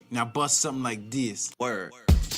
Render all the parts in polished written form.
Now bust something like this. Word.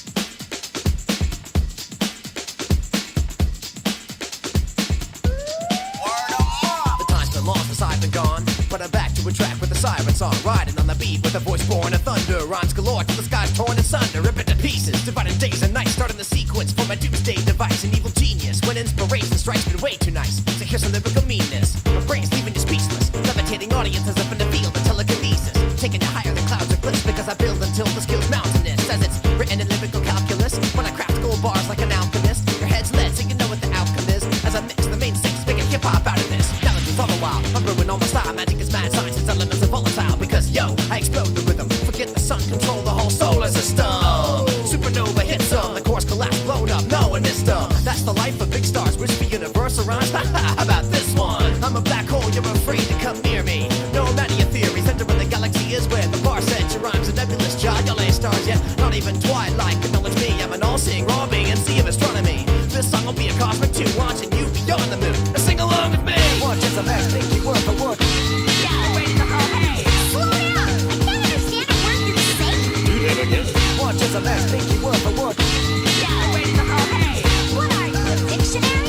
The time's been long since I've been gone, but I'm back to a track with a siren song, riding on the beat with a voice born of thunder. Rhymes galore till the sky's torn asunder, ripping to pieces, dividing days and nights, starting the sequence for my doomsday device. An evil genius, when inspiration strikes me way too nice. So here's some lyrical meanness. My brain's leaving you speechless, levitating audiences up in the field of telekinesis, taking you higher than clouds or cliffs, because I build until the skill's mountainous. As it's written in lyrical calculus, when I craft gold bars like an alchemist, your head's led so you know what the outcome is. As I mix the main six, making hip-hop out of this. All the while, I'm ruining all my style. Magic is mad science, its elements are volatile. Because yo, I explode the rhythm. Forget the sun, control the whole solar system. Supernova hits them, the course collapse, blown up, no one missed them. That's the life of big stars, wish for universal rhymes. How about this one? I'm a black hole, you're afraid to come near me. No matter your theories, center of the galaxy is where the bar set your rhymes. A nebulous jar, y'all ain't stars yet. Not even twilight, acknowledge me. I'm an all-seeing raw being and sea of astronomy. This song will be a cosmic tune, launching you beyond the moon. Now sing along with me. Watch as a match, think you word for word. Yeah, wait the whole hey. Slow down. I can't understand a word you're saying. Do that again. Watch as a match, think you word for word. Yeah, wait the whole hey. What are you, a dictionary?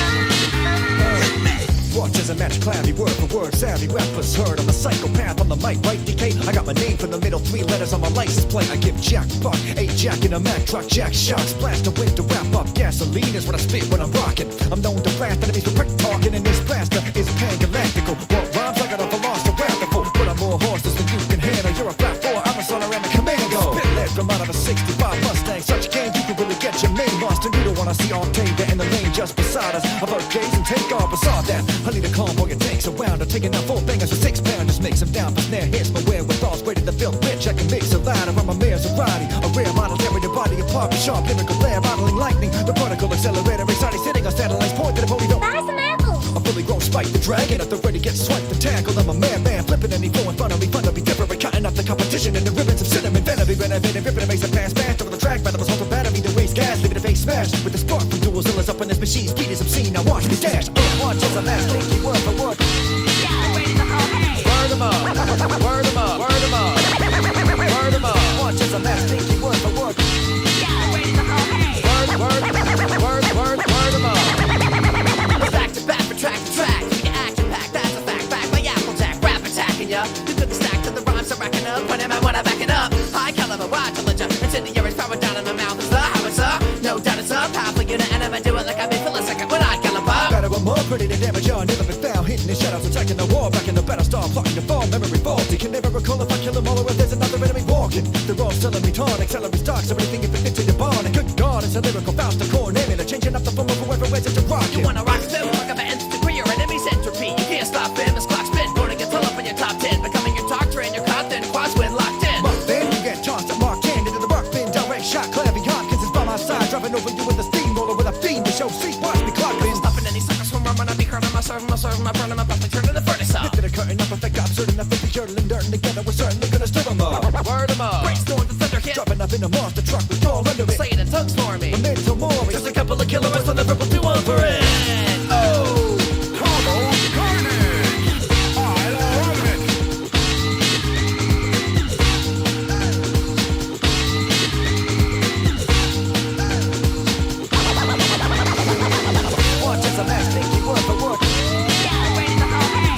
Watch as a match, clammy word for word. Savvy rappers heard I'm a psychopath on the mic, right? DK. I got my name from the middle, 3 letters on my license plate. I give Jack Buck, a Jack in a Mack truck, Jack shocks, blast the wind to wrap up. Gasoline is what I spit when I'm rocking. I'm known to blast enemies with quick talking, and this blaster is pan-galactical. What rhymes I got a velociraptor, but I'm more horses than you can handle. You're a flat 4, I'm a Sonar and a Commando. Spit lead from out of a 65 Mustang. Such game you can really get your name lost, and you don't wanna see Octavia in the lane just beside us. Avert gaze and take off beside that. I need a convoy of tanks around. I'm taking out 4 bangers with 6 pounders, mix them down for snare hits. My wherewithals ready to feel rich. I can mix a ladder. I'm a Maserati, a rare model, tearing your body apart with sharp lyrical glare, modeling lightning. The particle accelerator, exciting, sitting on satellites, point to the pony. Buy some apples. A fully grown spike, the dragon at the ready, get swiped and tackled. I'm a madman, flipping any flow in front of me, fun to be different, cutting up the competition in the ribbons of cinnamon, venom, be renovated, ripping and makes a pass, fast over the track, battle was the battery, the race gas, leaving the face smashed with the spark from dual zillas up in this machine, speed is obscene. Now watch me dash, watch as I last, think you word for word. Yeah, wait the whole hey. Word 'em up, word 'em up, word 'em up, word 'em up. Watch as I last, think you word for word. Yeah, wait the whole hey. Word 'em up. Back to back, from track to track. Keep your action packed, that's a fact. Back by Applejack, rap attacking ya. You couldn't stack to the rhymes I'm racking up. When am I backing up? High caliber, wide challenger. Incendiary power down in my mouth is the howitzer. No doubt it's up, powerful unit, and I'ma do it like I've been for a second when I caliber. Better one more, pretty to damage y'all. Never been found, hitting the shadows, attacking the wall. Back in the battle star, plotting the fall. Memory falls. You can never recall if I kill them all or if there's another enemy walking. They're all selling me torn, accelerate stocks, so anything if it fits in your barn. And good God, it's a lyrical bounce to core, naming it, changing up the form of whoever wears it to rock. You wanna rock still, like a nth degree or enemy's entropy. You can't stop him, his clock spin, voting gets all up in your top 10, becoming your talk train, your content, quads win locked in. But then you get tossed at Mark 10 into the rock bin, direct shot, Clavy Hopkins is by my side, driving over you with a steamroller with a fiend to show seat. Watch me clock bin, stopping any suckers from running. I be curling my serving, my burning, my puppet, turning the furnace up. Lifting a curtain up, effect absurd enough, if you're curdling dirt and together, we're certainly gonna stir 'em up. Word 'em up. Brainstorm the thunder hit, dropping up in a monster truck with all under it. Say it in tongues for me. A mental more, just a couple of kilowatts on the purple 2-1 for it. Oh, Combo carnage. I love it. watch as a match, think you word for word. Yeah, wait the whole hey.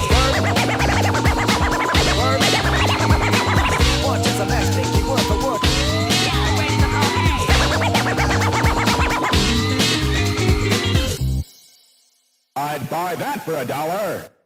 Watch as a match, think you word for word. Yeah, wait the whole hey. I'd buy that for $1.